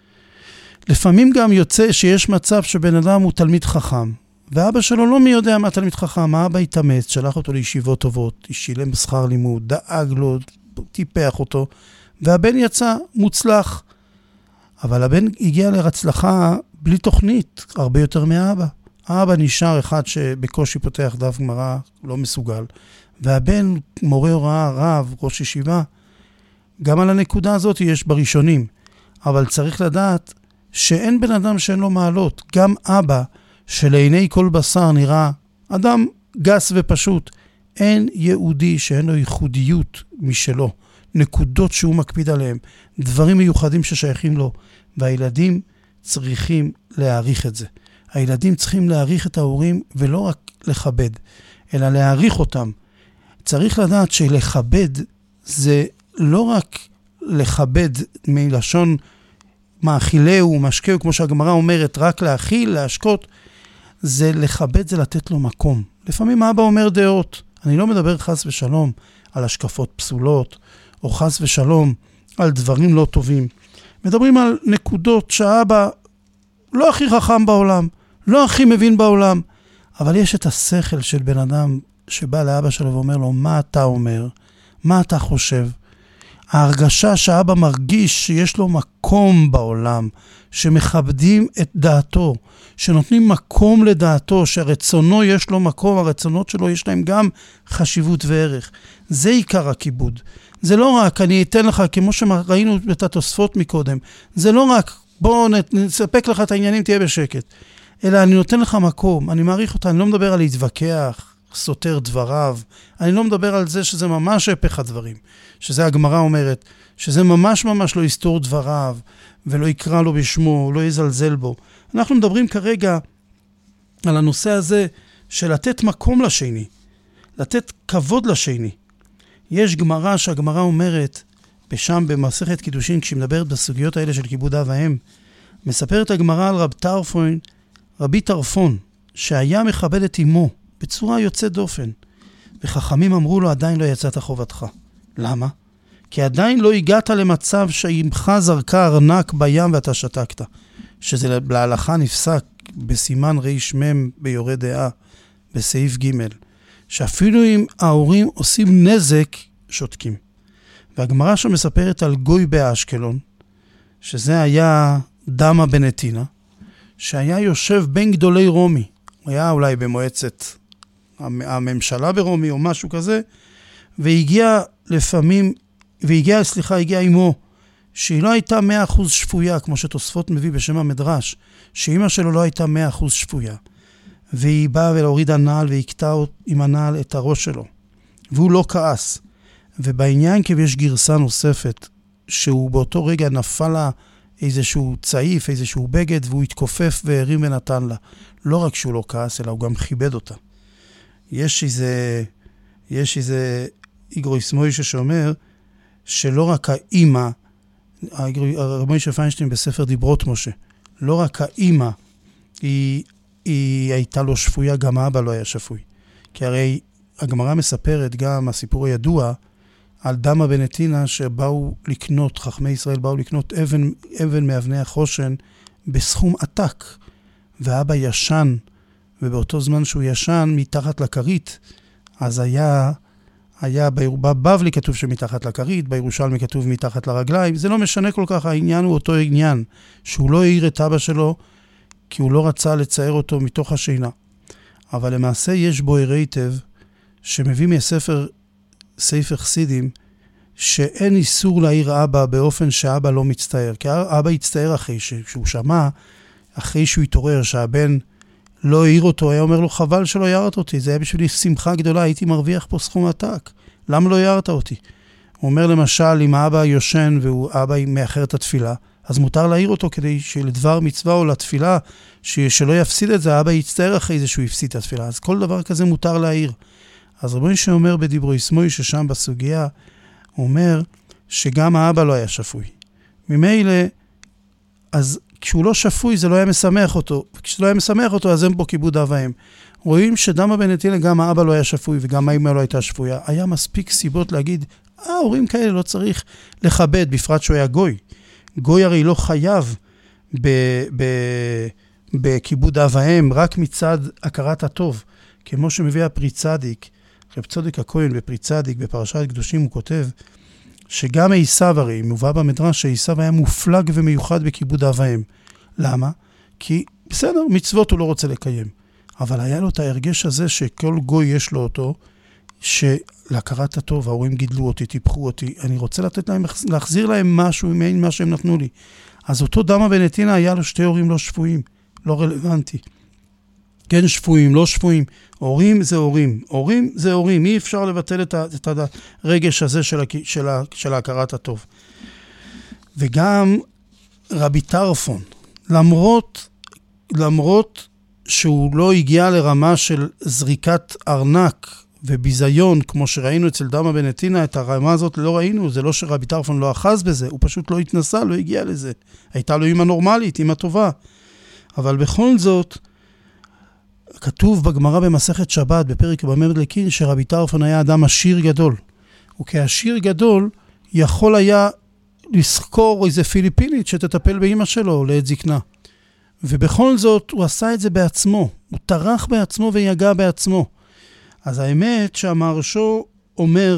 לפעמים גם יוצא שיש מצב שבן אדם הוא תלמיד חכם, ואבא שלו לא מי יודע מה תלמיד חכם, האבא התאמץ, שלח אותו לישיבות טובות, שילם שכר לימוד, דאג לו, טיפח אותו, והבן יצא מוצלח. אבל הבן הגיע להצלחה בלי תוכנית, הרבה יותר מהאבא. האבא נשאר אחד שבקושי פותח דף גמרא, לא מסוגל. והבן מורה הוראה, רב, ראש ישיבה. גם על הנקודה הזאת יש בראשונים. אבל צריך לדעת שאין בן אדם שאין לו מעלות. גם אבא שלעיני כל בשר נראה אדם גס ופשוט. אין יהודי שאין לו ייחודיות משלו. נקודות שהוא מקפיד עליהם. דברים מיוחדים ששייכים לו. והילדים צריכים להעריך את זה. הילדים צריכים להעריך את ההורים ולא רק לכבד, אלא להעריך אותם. צריך לדעת שלכבד זה לא רק לכבד מלשון מאכילהו ומשקהו, כמו שהגמרא אומרת, רק להאכיל, להשקות, זה לכבד, זה לתת לו מקום. לפעמים אבא אומר דעות, אני לא מדבר חס ושלום על השקפות פסולות, או חס ושלום על דברים לא טובים. מדברים על נקודות שהאבא לא הכי חכם בעולם, לא הכי מבין בעולם, אבל יש את השכל של בן אדם שבא לאבא שלו ואומר לו, מה אתה אומר? מה אתה חושב? ההרגשה שהאבא מרגיש שיש לו מקום בעולם, שמכבדים את דעתו, שנותנים מקום לדעתו, שהרצונו יש לו מקום, הרצונות שלו יש להם גם חשיבות וערך. זה עיקר הכיבוד. זה לא רק, אני אתן לך, כמו שראינו את התוספות מקודם, זה לא רק, בוא נספק לך את העניינים, תהיה בשקט. אלא אני נותן לך מקום, אני מעריך אותה, אני לא מדבר על להתווכח, סותר דבריו, אני לא מדבר על זה שזה ממש הפך הדברים, שזה הגמרא אומרת, שזה ממש ממש לא יסתור דבריו, ולא יקרא לו בשמו, לא יזלזל בו. אנחנו מדברים כרגע על הנושא הזה של לתת מקום לשני, לתת כבוד לשני. יש גמרא שהגמרא אומרת, בשם במסכת קידושין, כשהיא מדברת בסוגיות האלה של כיבוד אב ואם, מספרת הגמרא על רב טרפון, רבי טרפון, שהיה מכבד את אמו בצורה יוצאת דופן. וחכמים אמרו לו, עדיין לא יצאת חובתך. למה? כי עדיין לא הגעת למצב שאמך זרקה ארנק בים ואתה שתקת. שזה להלכה נפסק בסימן ריש מם ביורה דעה, בסעיף ג', שאפילו אם ההורים עושים נזק, שותקים. והגמרא שמספרת על גוי באשקלון, שזה היה דמה בנתינה, שהיה יושב בין גדולי רומי, הוא היה אולי במועצת הממשלה ברומי או משהו כזה, והגיע לפעמים, והגיע, סליחה, הגיע אמו, שהיא לא הייתה מאה אחוז שפויה, כמו שתוספות מביא בשם המדרש, שאמא שלו לא הייתה מאה אחוז שפויה. והיא באה ולהוריד הנעל והקטע עם הנעל את הראש שלו. והוא לא כעס. ובעניין כי יש גרסה נוספת, שהוא באותו רגע נפל לה איזשהו צעיף, איזשהו בגד, והוא התכופף והרים ונתן לה. לא רק שהוא לא כעס, אלא הוא גם כיבד אותה. יש איזה, יש איזה איגרויס מוישה שאומר, שלא רק האמא, הרב מוישה פיינשטיין בספר דיברות משה, לא רק האמא, היא, היא הייתה לו שפויה, גם האבא לא היה שפוי. כי הרי הגמרא מספרת גם הסיפור הידוע, על דמה בן נתינה שבאו לקנות, חכמי ישראל באו לקנות אבן, אבן מאבני החושן בסכום עתק. והאבא ישן, ובאותו זמן שהוא ישן מתחת לכרית, אז היה, היה בבבלי כתוב שמתחת לכרית, בירושלמי כתוב מתחת לרגליים, זה לא משנה כל כך, העניין הוא אותו עניין, שהוא לא העיר את אבא שלו, כי הוא לא רצה לצייר אותו מתוך השינה. אבל למעשה יש בו היטב, שמביא מהספר, ספר חסידים, שאין איסור להעיר אבא באופן שאבא לא מצטער. כי אבא יצטער אחרי שהוא שמע, אחרי שהוא התעורר, שהבן לא העיר אותו, היה אומר לו, חבל שלא הערת אותי, זה היה בשבילי שמחה גדולה, הייתי מרוויח פה סכום עתק. למה לא הערת אותי? הוא אומר למשל, אם האבא יושן והוא אבא מאחר את התפילה, אז מותר להעיר אותו כדי שלדבר מצווה או לתפילה, שלא יפסיד את זה, האבא יצטער אחרי זה שהוא יפסיד את התפילה. אז כל דבר כזה מותר להעיר. אז רבי שאומר בדיברו יסמוי ששם בסוגיה, הוא אומר שגם האבא לא היה שפוי. ממילא, אז כשהוא לא שפוי זה לא היה משמח אותו, וכשזה לא היה משמח אותו אז אין בו כיבוד אב ואם. רואים שדמה בן נתינה גם האבא לא היה שפוי וגם האמא לא הייתה שפויה. היה מספיק סיבות להגיד, אה, הורים כאלה לא צריך לכבד, בפרט שהוא היה גוי. גוי הרי לא חייב ב- ב- בכיבוד אב ואם, רק מצד הכרת הטוב. כמו שמביא הפרי צדיק, רב צדיק הכהן בפרי צדיק, בפרשת קדושים הוא כותב, שגם עשיו הרי, מובא במדרש שעשיו היה מופלג ומיוחד בכיבוד אב ואם. למה? כי בסדר, מצוות הוא לא רוצה לקיים. אבל היה לו את ההרגש הזה שכל גוי יש לו אותו, שלהכרת הטוב, ההורים גידלו אותי, טיפחו אותי, אני רוצה לתת להם, להחזיר להם משהו עם מה שהם נתנו לי. אז אותו דמה בן נתינה היה לו שתי הורים לא שפויים, לא רלוונטי. כן שפויים, לא שפויים. הורים זה הורים. הורים זה הורים. אי אפשר לבטל את, ה, את הרגש הזה של, ה, של, ה, של ההכרת הטוב. וגם רבי טרפון, למרות, למרות שהוא לא הגיע לרמה של זריקת ארנק וביזיון, כמו שראינו אצל דמה בן נתינה, את הרמה הזאת לא ראינו. זה לא שרבי טרפון לא אחז בזה, הוא פשוט לא התנסה, לא הגיע לזה. הייתה לו אמא נורמלית, אמא טובה. אבל בכל זאת, כתוב בגמרא במסכת שבת, בפרק במד לקין, שרבי טרפון היה אדם עשיר גדול. וכעשיר גדול, יכול היה לזכור איזה פיליפינית שתטפל באמא שלו לעת זקנה. ובכל זאת, הוא עשה את זה בעצמו. הוא טרח בעצמו ויגע בעצמו. אז האמת שהמהרש"א אומר,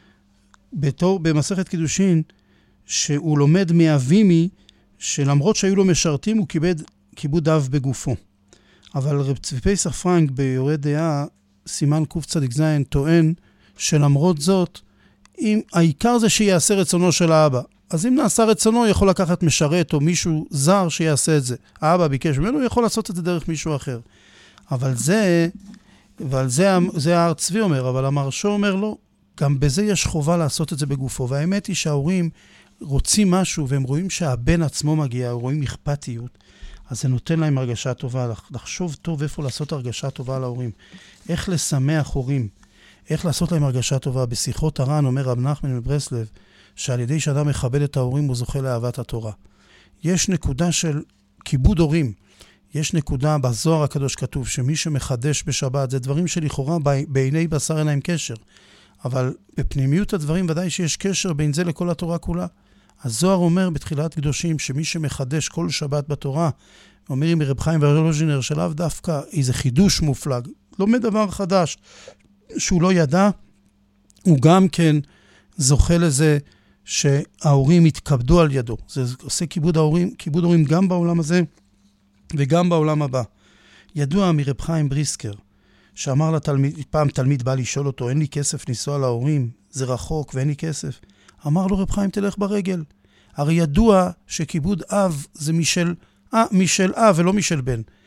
בתור, במסכת קידושין, שהוא לומד מאבימי, שלמרות שהיו לו משרתים, הוא כיבד כיבוד אב בגופו. אבל רב צבי פסח פרנק ביורה דעה, סימן קוף צדיק זין, טוען שלמרות זאת, אם, העיקר זה שיעשה רצונו של האבא. אז אם נעשה רצונו, יכול לקחת משרת או מישהו זר שיעשה את זה. האבא ביקש ממנו, הוא יכול לעשות את זה דרך מישהו אחר. אבל זה, אבל זה, זה הר צבי אומר, אבל המהרש"א אומר לא. גם בזה יש חובה לעשות את זה בגופו. והאמת היא שההורים רוצים משהו, והם רואים שהבן עצמו מגיע, רואים אכפתיות. אז זה נותן להם הרגשה טובה, לחשוב טוב איפה לעשות הרגשה טובה להורים. איך לשמח הורים, איך לעשות להם הרגשה טובה. בשיחות הר"ן אומר רב נחמן מברסלב, שעל ידי שאדם מכבד את ההורים הוא זוכה לאהבת התורה. יש נקודה של כיבוד הורים, יש נקודה בזוהר הקדוש כתוב, שמי שמחדש בשבת, זה דברים שלכאורה בעיני בשר אין להם קשר. אבל בפנימיות הדברים ודאי שיש קשר בין זה לכל התורה כולה. הזוהר אומר בתחילת קדושים שמי שמחדש כל שבת בתורה, אומרים מרב חיים ולוז'ינר שלאו דווקא איזה חידוש מופלג, לומד דבר חדש שהוא לא ידע, הוא גם כן זוכה לזה שההורים יתכבדו על ידו. זה עושה כיבוד ההורים, כיבוד ההורים גם בעולם הזה וגם בעולם הבא. ידוע מרב חיים בריסקר, שאמר לתלמיד, פעם תלמיד בא לשאול אותו, אין לי כסף לנסוע להורים, זה רחוק ואין לי כסף. אמר לו רב חיים, תלך ברגל. הרי ידוע שכיבוד אב זה משל, אה, משל אב ולא משל בן.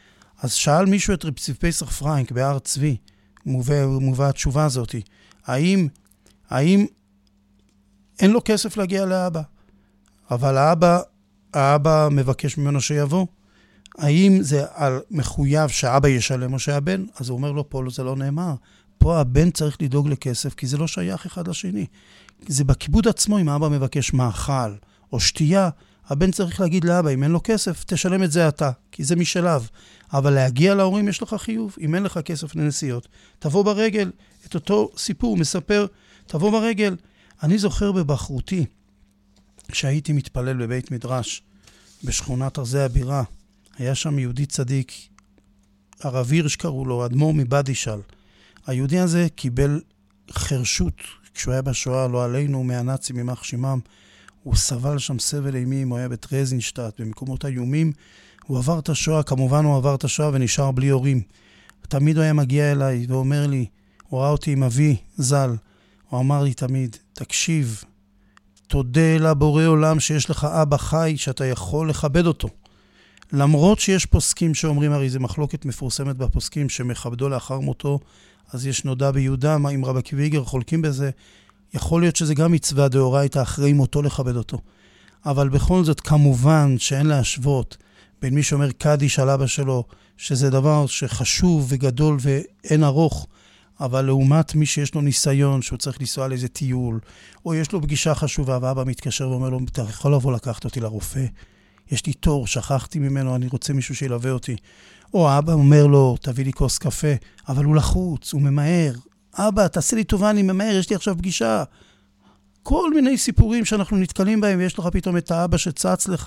אז שאל מישהו את רב פסח פרנק בהר צבי, מובא, מובא התשובה הזאת, האם, האם אין לו כסף להגיע לאבא, אבל האבא, האבא מבקש ממנו שיבוא? האם זה על מחויב שהאבא ישלם או שהבן? אז הוא אומר לו, פה זה לא נאמר. פה הבן צריך לדאוג לכסף, כי זה לא שייך אחד לשני. זה בכיבוד עצמו, אם האבא מבקש מאכל או שתייה, הבן צריך להגיד לאבא, אם אין לו כסף, תשלם את זה אתה, כי זה משלב. אבל להגיע להורים יש לך חיוב, אם אין לך כסף לנסיעות. תבוא ברגל, את אותו סיפור מספר, תבוא ברגל. אני זוכר בבחרותי, שהייתי מתפלל בבית מדרש, בשכונת ארזי הבירה, היה שם יהודי צדיק, הרב הירש קראו לו, אדמו"ר מבדישל. היהודי הזה קיבל חרשות, כשהוא היה בשואה, לא עלינו, מהנאצים, ממח שימם. הוא סבל שם סבל אימים, הוא היה בטרזינשטט, במקומות איומים. הוא עבר את השואה, כמובן הוא עבר את השואה ונשאר בלי הורים. תמיד הוא היה מגיע אליי ואומר לי, הוא ראה אותי עם אבי, ז"ל. הוא אמר לי תמיד, תקשיב, תודה לבורא עולם שיש לך אבא חי, שאתה יכול לכבד אותו. למרות שיש פוסקים שאומרים, הרי זה מחלוקת מפורסמת בפוסקים, שמכבדו לאחר מותו, אז יש נודע ביהודה, מה אם רבי עקיבא איגר חולקים בזה, יכול להיות שזה גם מצווה דאורייתא אחרי מותו לכבד אותו. אבל בכל זאת, כמובן שאין להשוות בין מי שאומר קדיש על אבא שלו, שזה דבר שחשוב וגדול ואין ארוך, אבל לעומת מי שיש לו ניסיון, שהוא צריך לנסוע לאיזה טיול, או יש לו פגישה חשובה, ואבא מתקשר ואומר לו, אתה יכול לבוא לקחת אותי לרופא? יש לי תור, שכחתי ממנו, אני רוצה מישהו שילווה אותי. או האבא אומר לו, תביא לי כוס קפה, אבל הוא לחוץ, הוא ממהר. אבא, תעשה לי טובה, אני ממהר, יש לי עכשיו פגישה. כל מיני סיפורים שאנחנו נתקלים בהם, ויש לך פתאום את האבא שצץ לך.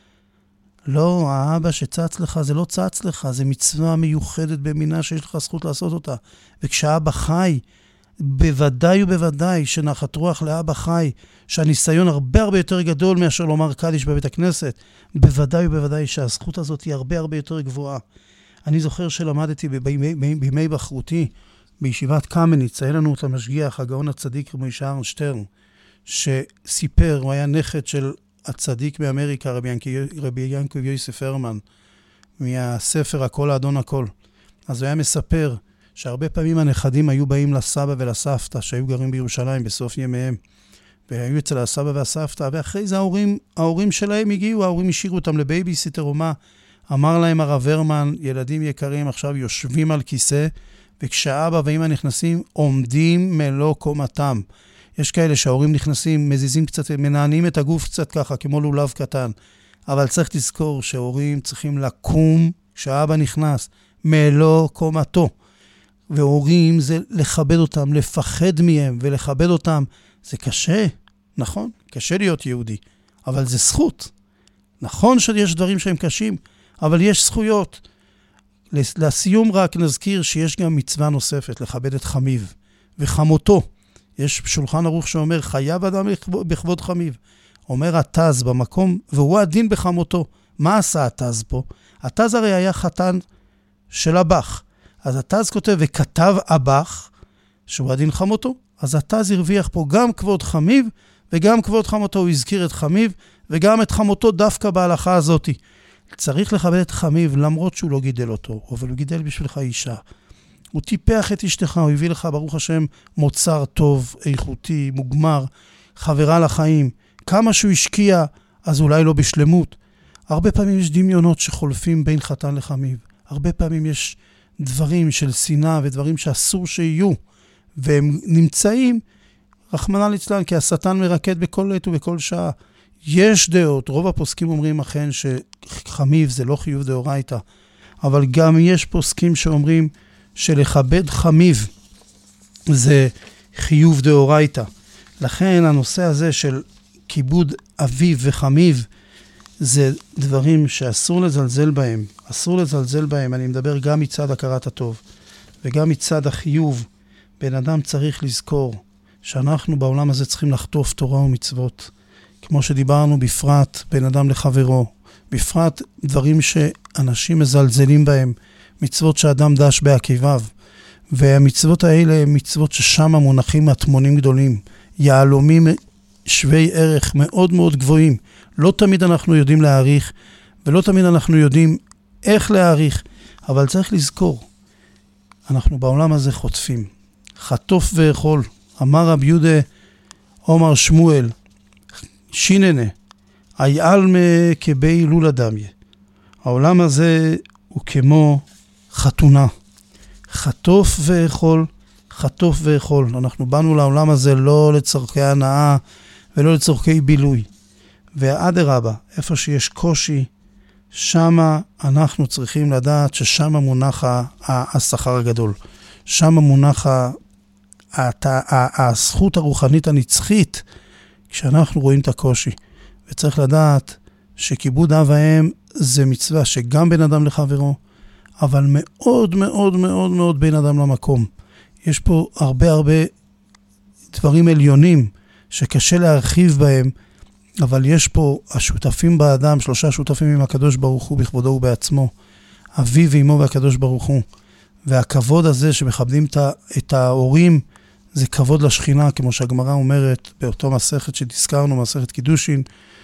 לא, האבא שצץ לך זה לא צץ לך, זה מצווה מיוחדת במינה שיש לך זכות לעשות אותה. וכשהאבא חי, בוודאי ובוודאי שנחת רוח לאבא חי, שהניסיון הרבה הרבה יותר גדול מאשר לומר קדיש בבית הכנסת, בוודאי ובוודאי שהזכות הזאת היא הרבה הרבה יותר גבוהה. אני זוכר שלמדתי בימי, בימי בחרותי, בישיבת קמניץ, היה לנו את המשגיח, הגאון הצדיק רבי שער שטרן, שסיפר, הוא היה נכד של הצדיק באמריקה, רבי, רבי ינקב יוסף הרמן, מהספר הכל האדון הכל. אז הוא היה מספר שהרבה פעמים הנכדים היו באים לסבא ולסבתא, שהיו גרים בירושלים בסוף ימיהם, והיו אצל הסבא והסבתא, ואחרי זה ההורים, ההורים שלהם הגיעו, ההורים השאירו אותם לבייביסיטר או מה, אמר להם הרב הרמן, ילדים יקרים עכשיו יושבים על כיסא, וכשאבא ואמא נכנסים, עומדים מלוא קומתם. יש כאלה שההורים נכנסים, מזיזים קצת, מנענים את הגוף קצת ככה, כמו לולב קטן. אבל צריך לזכור שההורים צריכים לקום כשאבא נכנס, מלוא קומתו. והורים זה לכבד אותם, לפחד מהם ולכבד אותם. זה קשה, נכון? קשה להיות יהודי, אבל זה זכות. נכון שיש דברים שהם קשים, אבל יש זכויות. לסיום רק נזכיר שיש גם מצווה נוספת, לכבד את חמיו וחמותו. יש שולחן ערוך שאומר, חייב אדם בכבוד חמיו. אומר התז במקום, והוא הדין בחמותו. מה עשה התז פה? התז הרי היה חתן של הבח. אז התז כותב, וכתב הבח, שהוא הדין חמותו. אז התז הרוויח פה גם כבוד חמיו, וגם כבוד חמותו. הוא הזכיר את חמיו, וגם את חמותו דווקא בהלכה הזאת. צריך לכבד את חמיו, למרות שהוא לא גידל אותו, אבל הוא גידל בשבילך אישה. הוא טיפח את אשתך, הוא הביא לך, ברוך השם, מוצר טוב, איכותי, מוגמר, חברה לחיים. כמה שהוא השקיע, אז אולי לא בשלמות. הרבה פעמים יש דמיונות שחולפים בין חתן לחמיו. הרבה פעמים יש דברים של שנאה ודברים שאסור שיהיו, והם נמצאים, רחמנא ליצלן, כי השטן מרקד בכל עת ובכל שעה. יש דעות, רוב הפוסקים אומרים אכן שחמיו זה לא חיוב דאורייתא, אבל גם יש פוסקים שאומרים שלכבד חמיו זה חיוב דאורייתא. לכן הנושא הזה של כיבוד אביו וחמיו זה דברים שאסור לזלזל בהם. אסור לזלזל בהם, אני מדבר גם מצד הכרת הטוב וגם מצד החיוב. בן אדם צריך לזכור שאנחנו בעולם הזה צריכים לחטוף תורה ומצוות. כמו שדיברנו, בפרט בין אדם לחברו, בפרט דברים שאנשים מזלזלים בהם, מצוות שאדם דש בעקיביו, והמצוות האלה הן מצוות ששם מונחים מטמונים גדולים, יהלומים שווי ערך מאוד מאוד גבוהים. לא תמיד אנחנו יודעים להעריך, ולא תמיד אנחנו יודעים איך להעריך, אבל צריך לזכור, אנחנו בעולם הזה חוטפים. חטוף ואכול, אמר רב יהודה עומר שמואל, שיננה, אייעלמה כבי לולה דמיה. העולם הזה הוא כמו חתונה. חטוף ואכול, חטוף ואכול. אנחנו באנו לעולם הזה לא לצורכי הנאה ולא לצורכי בילוי. ואדרבה, איפה שיש קושי, שמה אנחנו צריכים לדעת ששמה מונח השכר הגדול. שמה מונח הזכות הרוחנית הנצחית, כשאנחנו רואים את הקושי. וצריך לדעת שכיבוד אב ואם זה מצווה שגם בין אדם לחברו, אבל מאוד מאוד מאוד מאוד בין אדם למקום. יש פה הרבה הרבה דברים עליונים שקשה להרחיב בהם, אבל יש פה השותפים באדם, שלושה שותפים עם הקדוש ברוך הוא בכבודו ובעצמו, אביו ואמו והקדוש ברוך הוא. והכבוד הזה שמכבדים את ההורים, זה כבוד לשכינה, כמו שהגמרא אומרת, באותו מסכת שתזכרנו, מסכת קידושין,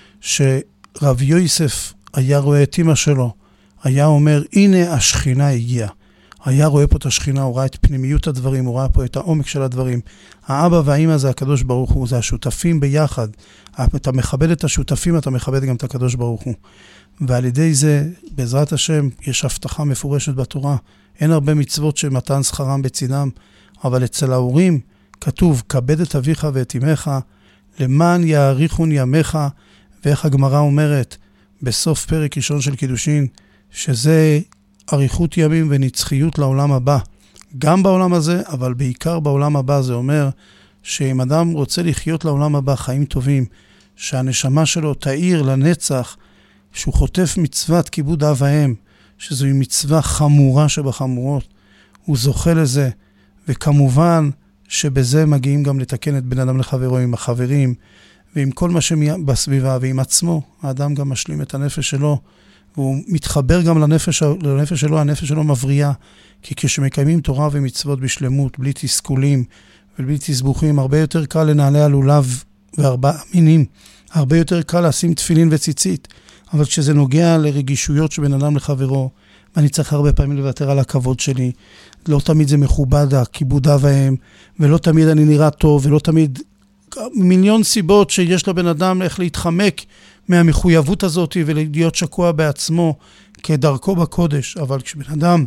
שרב יוסף היה רואה את אמא שלו, היה אומר, הנה השכינה הגיעה. היה רואה פה את השכינה, הוא ראה את פנימיות הדברים, הוא ראה פה את העומק של הדברים. האבא והאמא זה הקדוש ברוך הוא, זה השותפים ביחד. אתה מכבד את השותפים, אתה מכבד גם את הקדוש ברוך הוא. ועל ידי זה, בעזרת השם, יש הבטחה מפורשת בתורה. אין הרבה מצוות שמתן שכרם בצדם, אבל אצל ההורים כתוב, כבד את אביך ואת אמך, למען יאריכון ימיך, ואיך הגמרא אומרת, בסוף פרק ראשון של קידושין, שזה אריכות ימים ונצחיות לעולם הבא. גם בעולם הזה, אבל בעיקר בעולם הבא, זה אומר שאם אדם רוצה לחיות לעולם הבא חיים טובים, שהנשמה שלו תאיר לנצח, שהוא חוטף מצוות כיבוד אב ואם, שזוהי מצווה חמורה שבחמורות, הוא זוכה לזה, וכמובן שבזה מגיעים גם לתקן את בן אדם לחברו עם החברים, ועם כל מה שבסביבה, ועם עצמו, האדם גם משלים את הנפש שלו, והוא מתחבר גם לנפש, לנפש שלו, הנפש שלו מבריאה, כי כשמקיימים תורה ומצוות בשלמות, בלי תסכולים ובלי תסבוכים, הרבה יותר קל לנעלי הלולב וארבעה מינים, הרבה יותר קל לשים תפילין וציצית, אבל כשזה נוגע לרגישויות שבין אדם לחברו, ואני צריך הרבה פעמים לוותר על הכבוד שלי, לא תמיד זה מכובד, הכיבוד אב ואם, ולא תמיד אני נראה טוב, ולא תמיד מיליון סיבות שיש לבן אדם איך להתחמק מהמחויבות הזאת ולהיות שקוע בעצמו כדרכו בקודש. אבל כשבן אדם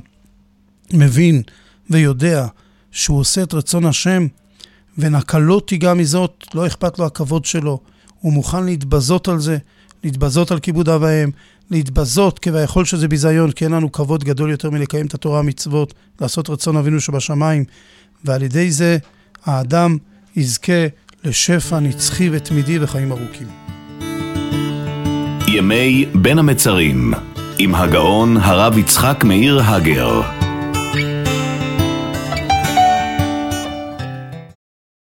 מבין ויודע שהוא עושה את רצון השם ונקלות תיגע מזאת, לא אכפת לו הכבוד שלו, הוא מוכן להתבזות על זה, להתבזות על כיבוד אב ואם, להתבזות כביכול שזה ביזיון, כי אין לנו כבוד גדול יותר מלקיים את התורה המצוות, לעשות רצון אבינו שבשמיים, ועל ידי זה האדם יזכה לשפע נצחי ותמידי וחיים ארוכים. ימי בין המצרים עם הגאון הרב יצחק מאיר הגר.